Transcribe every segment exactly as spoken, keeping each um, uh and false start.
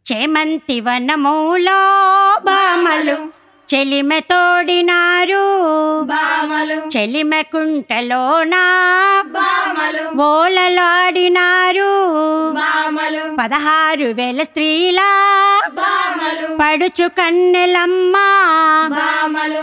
చేమంతి వనములో బామలు చెలిమె తోడినారు బామలు చెలిమె కుంటలోన బామలు ఓలలాడినారు బామలు పదహారు వేల స్త్రీల బామలు పడుచు కన్నెలమ్మ బామలు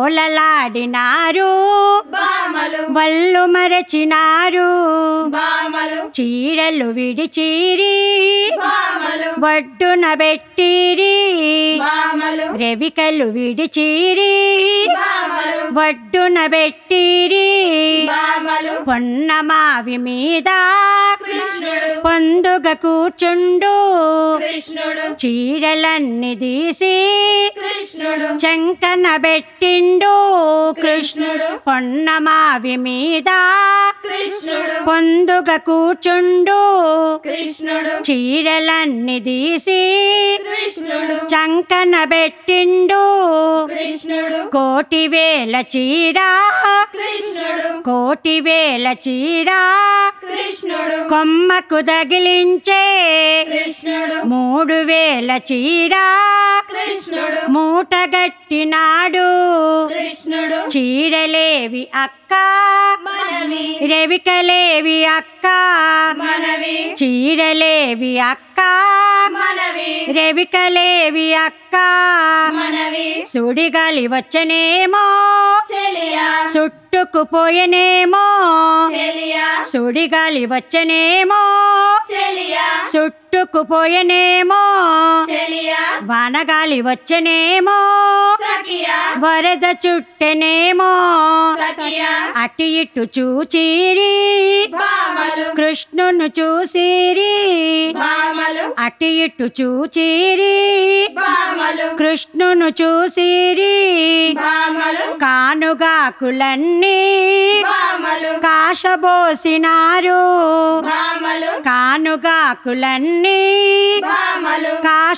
ఓలలాడినారు బామలు వల్లు మరచినారు బామలు చీరలు విడిచీరి బామలు ఒడ్డున పెట్టిరి బామలు రెవికలు విడిచీరి బామలు ఒడ్డున పెట్టిరి బామలు పొన్నమావి మీద కృష్ణుడు పొందుగ కూర్చుండు కృష్ణుడు చీరలన్నీ తీసి కృష్ణుడు చంకన పెట్టిండు కృష్ణుడు పొన్నమావి మీద కృష్ణుడు పొందుగ కూర్చుండు కృష్ణుడు చీరలన్నీ తీసి కృష్ణుడు చంకన పెట్టిండు కృష్ణుడు కోటి వేల చీర కృష్ణుడు కోటి వేల చీర కృష్ణుడు కొమ్మకు తగిలించే కృష్ణుడు మూడు వేల చీర కృష్ణుడు మూటగట్టినాడు కృష్ణుడు చీరలేవి అక్క మనవి రెవికలేవి అక్క మనవి చీరలేవి అక్క మనవి రెవికలేవి అక్క మనవి సుడిగాలి వచ్చనేమో చెలియా చుట్టుకుపోయనేమో చెలియా సుడిగాలి వచ్చనేమో చెలియా చుట్టుకుపోయనేమో చెలియా వానగాలి వచ్చనేమో సఖియా వరద చుట్టెనేమో సఖియా అటు ఇటు చూచిరి బామలు కృష్ణును చూసిరి బామలు అటు ఇటు చూచిరి బామలు కృష్ణును చూసిరి బామలు కానుగాకులన్నీ బామలు కాశబోసినారు బామలు కానుగాకులన్నీ బామలు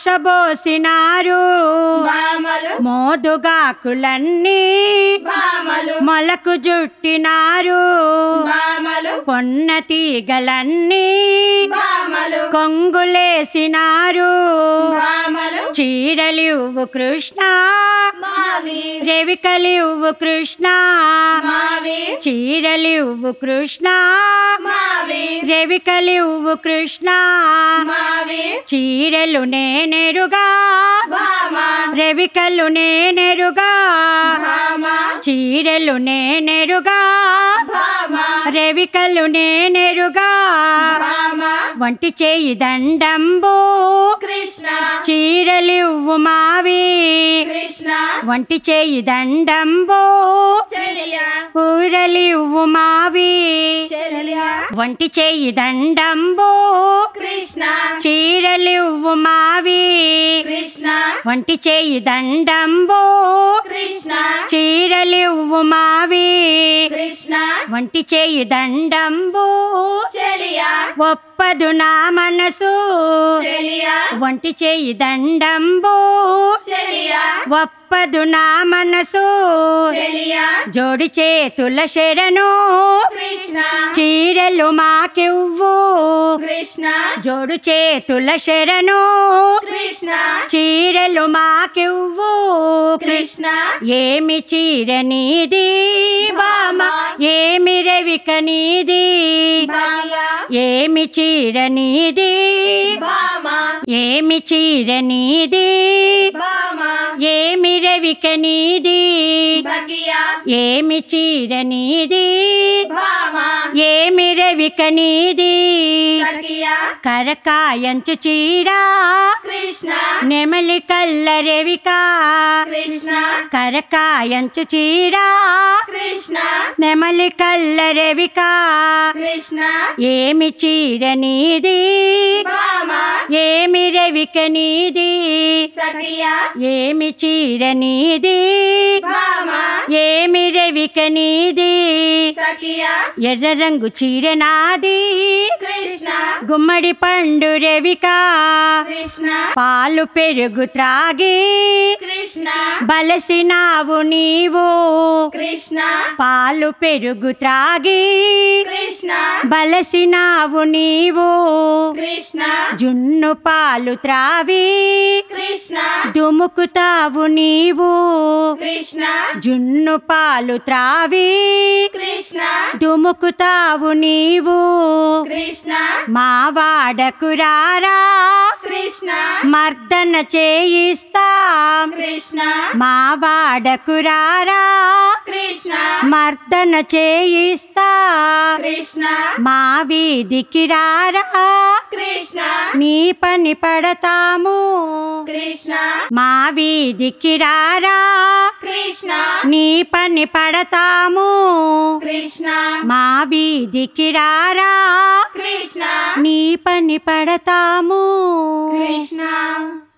కాశబోసినారు బామలు మోదుగాకులన్నీ బామలు మొలకు జుట్టినారు బామలు పొన్న తీగలన్నీ బామలు కొంగులేసినారు బామలు చీరలివ్వు కృష్ణ మావి రెవికలివ్వు కృష్ణ మావి చీరలివ్వు కృష్ణ మావి రెవికలివ్వు కృష్ణ మావి చీరలు నేనెరుగా బామా రెవికలు నేనెరుగా బామా చీరలు నేనెరుగా బామా రెవికలు నేనెరుగా బామా వంటి చేయి దండంబు కృష్ణ చీరలివ్వు మావి కృష్ణ వంటి చేయి దండంబు చెలియా ఊరలివ్వు మావి చెలియా వంటి చేయి దండంబు కృష్ణ చీరలివ్వు మావి కృష్ణ వంటి చేయి దండంబు కృష్ణ చీరలివ్వు మావి కృష్ణ వంటి చేయి దండంబు చెలియా ఒప్పదు నా మనసు చెలియా వంటి చేయి దండంబు చెలియా ఒప్పదు నా మనసు చెలియా జోడి చేతుల శరణు కృష్ణ చీరలు మాకివ్వు కృష్ణ జోడు చేతుల శరణు కృష్ణ చీరలు మాకివ్వు కృష్ణ ఏమి చీర నీది బామ ఏమి రవిక నీది సఖియా ఏమి చీర నీది బామా ఏమి చీర నీది బామా ఏమి రవిక నీది సఖియా ఏమి చీర నీది బామా ఏమి రవిక నీది సఖియా కరకాయంచు చీర కృష్ణ నెమలి కళ్ళ రవిక కృష్ణ కరకాయంచు చీర కృష్ణ నెమలి కళ్ళ రవిక కృష్ణ ఏమి చీర నీది బామా ఏమి రవిక నీది సఖియా ఏమి చీర నీది బామా ఏమి రవిక నీది సఖియా ఎర్ర రంగు చీర నాది కృష్ణ గుమ్మడి పండు రవిక కృష్ణ పాలు పెరుగు త్రాగి కృష్ణ కృష్ణ బలసినావు నీవు కృష్ణ పాలు పెరుగు త్రాగి కృష్ణ బలసినావు నీవు కృష్ణ జున్ను పాలు త్రావి కృష్ణ దుముకుతావు నీవు కృష్ణ జున్ను పాలు త్రావి కృష్ణ దుముకుతావు నీవు కృష్ణ మా వాడకురారా కృష్ణ మర్దన చేయిస్తాం కృష్ణ మా వాడకురారా కృష్ణ మర్దన చేయిస్తాం కృష్ణ మా వీధికి రారా కృష్ణ నీ పని పడతాము కృష్ణ మా వీధికి రారా కృష్ణ నీ పని పడతాము కృష్ణ మా వీధికి రారా కృష్ణ నీ పని పడతాము కృష్ణ